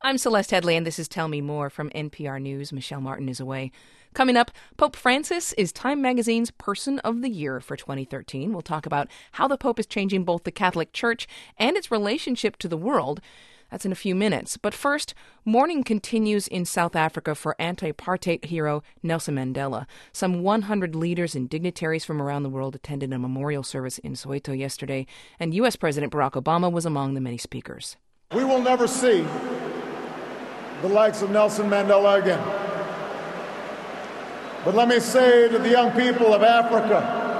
I'm Celeste Headley, and this is Tell Me More from NPR News. Michelle Martin is away. Coming up, Pope Francis is Time Magazine's Person of the Year for 2013. We'll talk about how the Pope is changing both the Catholic Church and its relationship to the world. That's in a few minutes. But first, mourning continues in South Africa for anti-apartheid hero Nelson Mandela. Some 100 leaders and dignitaries from around the world attended a memorial service in Soweto yesterday, and U.S. President Barack Obama was among the many speakers. We will never see the likes of Nelson Mandela again. But let me say to the young people of Africa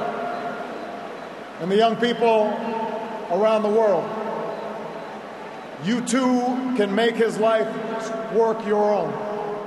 and the young people around the world, you too can make his life work your own.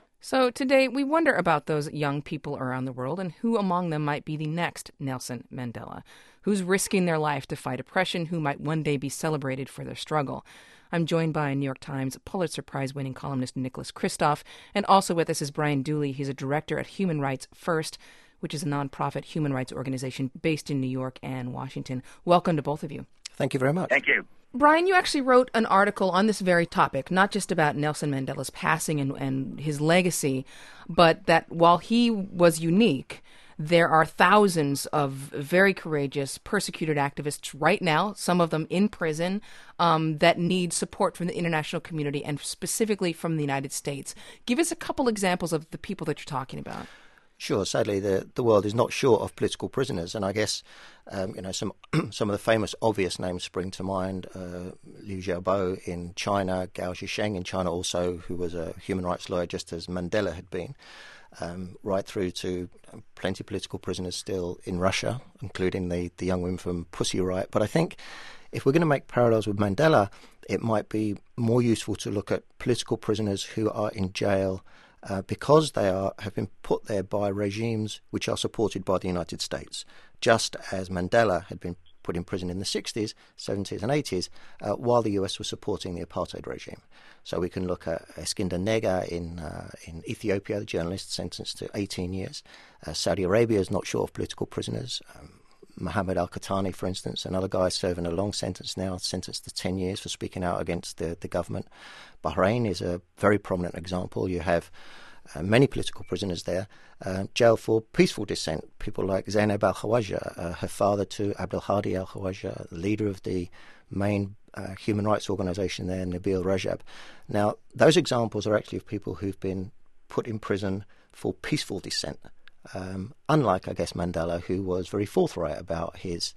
So today we wonder about those young people around the world and who among them might be the next Nelson Mandela, who's risking their life to fight oppression, who might one day be celebrated for their struggle. I'm joined by New York Times Pulitzer Prize-winning columnist Nicholas Kristof, and also with us is Brian Dooley. He's a director at Human Rights First, which is a nonprofit human rights organization based in New York and Washington. Welcome to both of you. Thank you very much. Thank you. Brian, you actually wrote an article on this very topic, not just about Nelson Mandela's passing and his legacy, but that while he was unique, there are thousands of very courageous, persecuted activists right now, some of them in prison, that need support from the international community and specifically from the United States. Give us a couple examples of the people that you're talking about. Sure. Sadly, the world is not short of political prisoners, and I guess some of the famous obvious names spring to mind. Liu Xiaobo in China, Gao Zhisheng in China, also who was a human rights lawyer, just as Mandela had been. Right through to plenty of political prisoners still in Russia, including the young women from Pussy Riot. But I think if we're going to make parallels with Mandela, it might be more useful to look at political prisoners who are in jail because they have been put there by regimes which are supported by the United States, just as Mandela had been put in prison in the 60s, 70s and 80s while the US was supporting the apartheid regime. So we can look at Eskinder Nega in Ethiopia, the journalist sentenced to 18 years. Saudi Arabia is not short of political prisoners. Mohammed Al-Qahtani, for instance, another guy serving a long sentence now, sentenced to 10 years for speaking out against the government. Bahrain is a very prominent example. You have many political prisoners there, jailed for peaceful dissent. People like Zainab al-Khawaja, her father to Abdel Hadi al-Khawaja, the leader of the main human rights organization there, Nabil Rajab. Now, those examples are actually of people who've been put in prison for peaceful dissent, unlike, I guess, Mandela, who was very forthright about his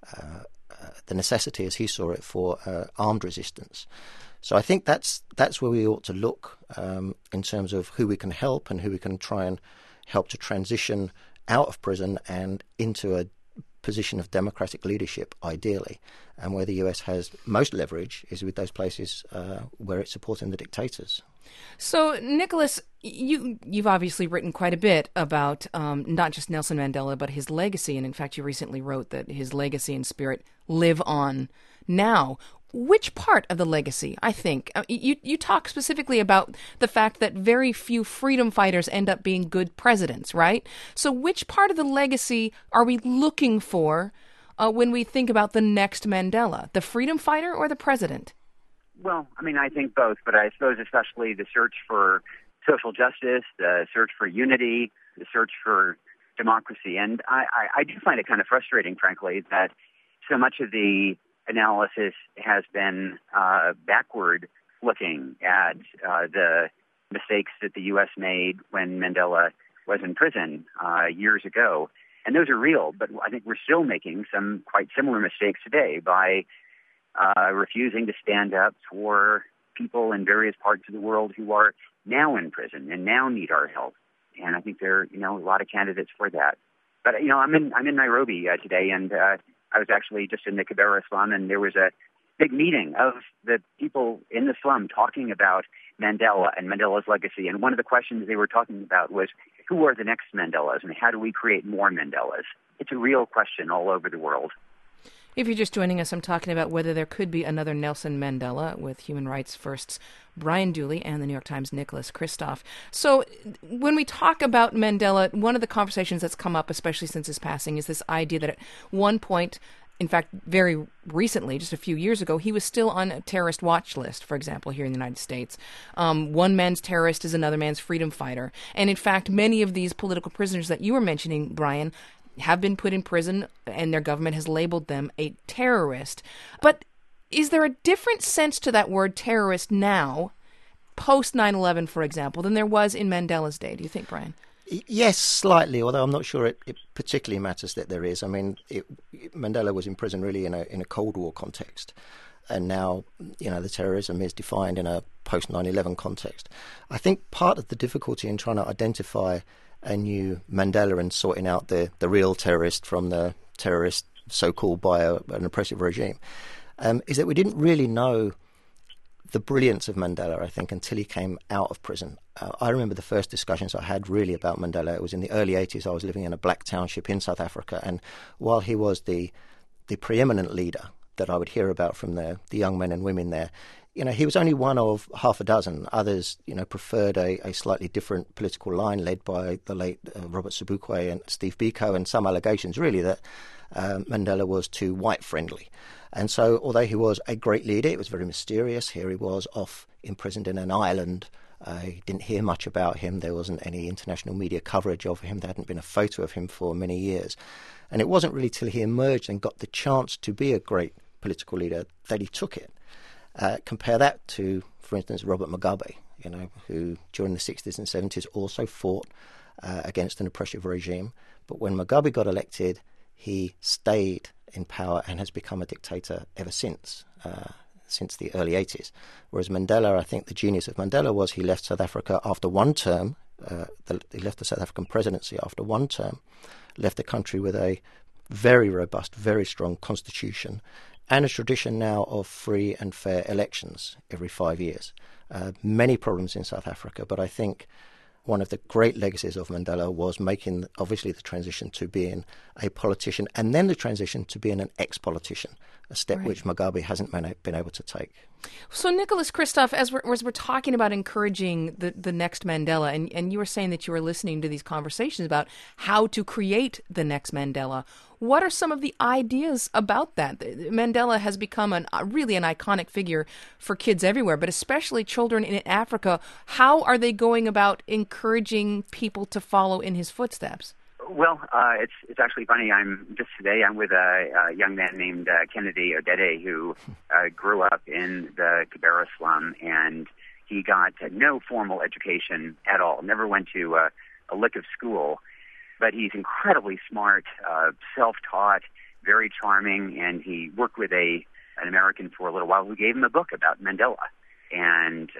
the necessity, as he saw it, for armed resistance. So I think that's where we ought to look in terms of who we can help and who we can try and help to transition out of prison and into a position of democratic leadership, ideally. And where the US has most leverage is with those places where it's supporting the dictators. So, Nicholas, you've obviously written quite a bit about not just Nelson Mandela, but his legacy. And in fact, you recently wrote that his legacy and spirit live on now. Which part of the legacy, I think, you talk specifically about the fact that very few freedom fighters end up being good presidents, right? So which part of the legacy are we looking for when we think about the next Mandela, the freedom fighter or the president? Well, I mean, I think both, but I suppose especially the search for social justice, the search for unity, the search for democracy. And I do find it kind of frustrating, frankly, that so much of the analysis has been backward looking at the mistakes that the U.S. made when Mandela was in prison years ago. And those are real, but I think we're still making some quite similar mistakes today by refusing to stand up for people in various parts of the world who are now in prison and now need our help. And I think there are, a lot of candidates for that. But, I'm in Nairobi today, and I was actually just in the Kibera slum, and there was a big meeting of the people in the slum talking about Mandela and Mandela's legacy. And one of the questions they were talking about was, who are the next Mandelas, and how do we create more Mandelas? It's a real question all over the world. If you're just joining us, I'm talking about whether there could be another Nelson Mandela with Human Rights First's Brian Dooley and the New York Times' Nicholas Kristof. So when we talk about Mandela, one of the conversations that's come up, especially since his passing, is this idea that at one point in fact, very recently, just a few years ago, he was still on a terrorist watch list, for example, here in the United States. One man's terrorist is another man's freedom fighter. And in fact, many of these political prisoners that you were mentioning, Brian, have been put in prison, and their government has labeled them a terrorist. But is there a different sense to that word terrorist now, post 9/11, for example, than there was in Mandela's day? Do you think, Brian? Yes, slightly, although I'm not sure it particularly matters that there is. I mean, Mandela was in prison really in a Cold War context. And now, the terrorism is defined in a post 9/11 context. I think part of the difficulty in trying to identify a new Mandela and sorting out the real terrorist from the terrorist so-called by an oppressive regime is that we didn't really know the brilliance of Mandela, I think, until he came out of prison. I remember the first discussions I had really about Mandela. It was in the early 80s. I was living in a black township in South Africa, and while he was the preeminent leader that I would hear about from the young men and women there, he was only one of half a dozen. Others, preferred a slightly different political line led by the late Robert Sobukwe and Steve Biko, and some allegations really that Mandela was too white-friendly. And so, although he was a great leader, it was very mysterious. Here he was off imprisoned in an island. You didn't hear much about him. There wasn't any international media coverage of him. There hadn't been a photo of him for many years. And it wasn't really till he emerged and got the chance to be a great political leader that he took it. Compare that to, for instance, Robert Mugabe, who during the 60s and 70s also fought against an oppressive regime. But when Mugabe got elected, he stayed in power and has become a dictator ever since the early 80s. Whereas Mandela, I think the genius of Mandela was he left South Africa after one term, he left the South African presidency after one term, left the country with a very robust, very strong constitution, and a tradition now of free and fair elections every 5 years. Many problems in South Africa, but I think one of the great legacies of Mandela was making, obviously, the transition to being a politician and then the transition to being an ex-politician, a step right. which Mugabe hasn't been able to take. So, Nicholas Kristof, as we're talking about encouraging the next Mandela, and you were saying that you were listening to these conversations about how to create the next Mandela, what are some of the ideas about that? Mandela has become really an iconic figure for kids everywhere, but especially children in Africa. How are they going about encouraging people to follow in his footsteps? Well, it's actually funny. Just today I'm with a young man named Kennedy Odede who grew up in the Kibera slum, and he got no formal education at all. Never went to a lick of school, but he's incredibly smart, self-taught, very charming, and he worked with an American for a little while who gave him a book about Mandela. And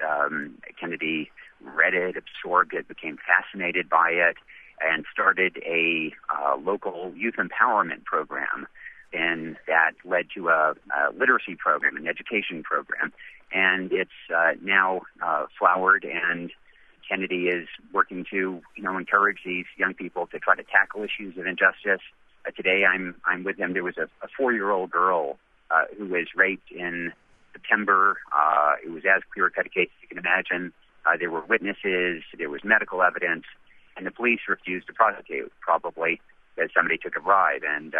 Kennedy read it, absorbed it, became fascinated by it, and started a local youth empowerment program, and that led to a literacy program, an education program, and it's now flowered. And Kennedy is working to, encourage these young people to try to tackle issues of injustice. Today, I'm with them. There was a 4-year-old girl who was raped in September. It was as clear-cut a case as you can imagine. There were witnesses. There was medical evidence. And the police refused to prosecute, probably because somebody took a bribe. And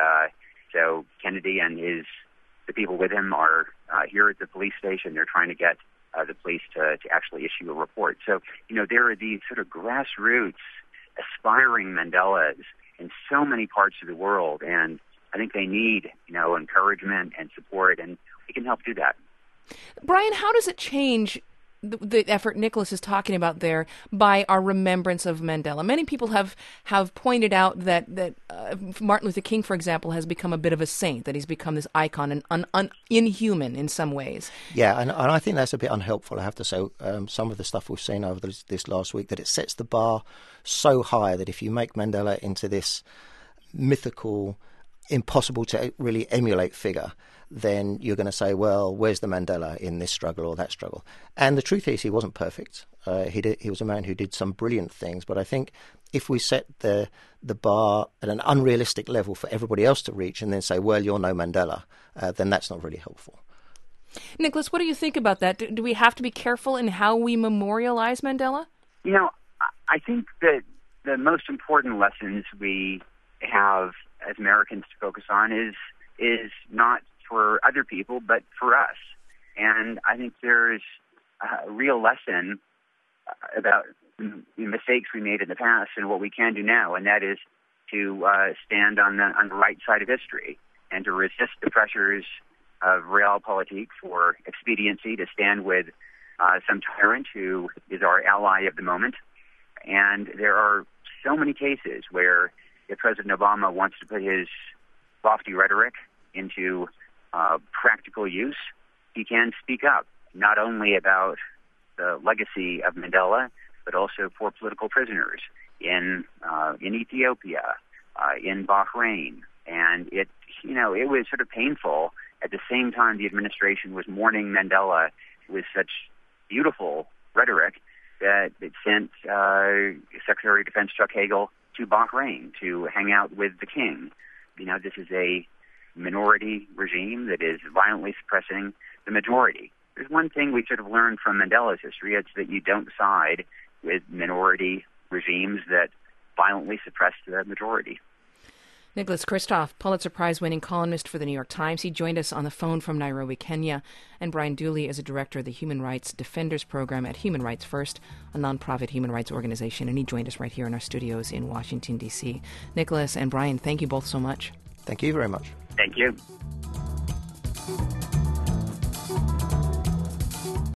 so Kennedy and the people with him are here at the police station. They're trying to get the police to actually issue a report. So, there are these sort of grassroots, aspiring Mandelas in so many parts of the world. And I think they need, encouragement and support, and we can help do that. Brian, how does it change the effort Nicholas is talking about there by our remembrance of Mandela? Many people have pointed out that Martin Luther King, for example, has become a bit of a saint, that he's become this icon and inhuman in some ways. Yeah, and I think that's a bit unhelpful, I have to say. Some of the stuff we've seen over this last week, that it sets the bar so high that if you make Mandela into this mythical, impossible to really emulate figure, then you're going to say, well, where's the Mandela in this struggle or that struggle? And the truth is, he wasn't perfect. He was a man who did some brilliant things. But I think if we set the bar at an unrealistic level for everybody else to reach and then say, well, you're no Mandela, then that's not really helpful. Nicholas, what do you think about that? Do we have to be careful in how we memorialize Mandela? I think that the most important lessons we have as Americans to focus on is is not for other people, but for us. And I think there's a real lesson about the mistakes we made in the past and what we can do now, and that is to stand on the right side of history and to resist the pressures of realpolitik for expediency, to stand with some tyrant who is our ally of the moment. And there are so many cases where if President Obama wants to put his lofty rhetoric into practical use, he can speak up, not only about the legacy of Mandela, but also for political prisoners in Ethiopia, in Bahrain. And it was sort of painful. At the same time, the administration was mourning Mandela with such beautiful rhetoric that it sent Secretary of Defense Chuck Hagel to Bahrain to hang out with the king. This is a minority regime that is violently suppressing the majority. There's one thing we should have learned from Mandela's history. It's that you don't side with minority regimes that violently suppress the majority. Nicholas Kristof, Pulitzer Prize-winning columnist for The New York Times. He joined us on the phone from Nairobi, Kenya. And Brian Dooley is a director of the Human Rights Defenders Program at Human Rights First, a nonprofit human rights organization. And he joined us right here in our studios in Washington, D.C. Nicholas and Brian, thank you both so much. Thank you very much. Thank you.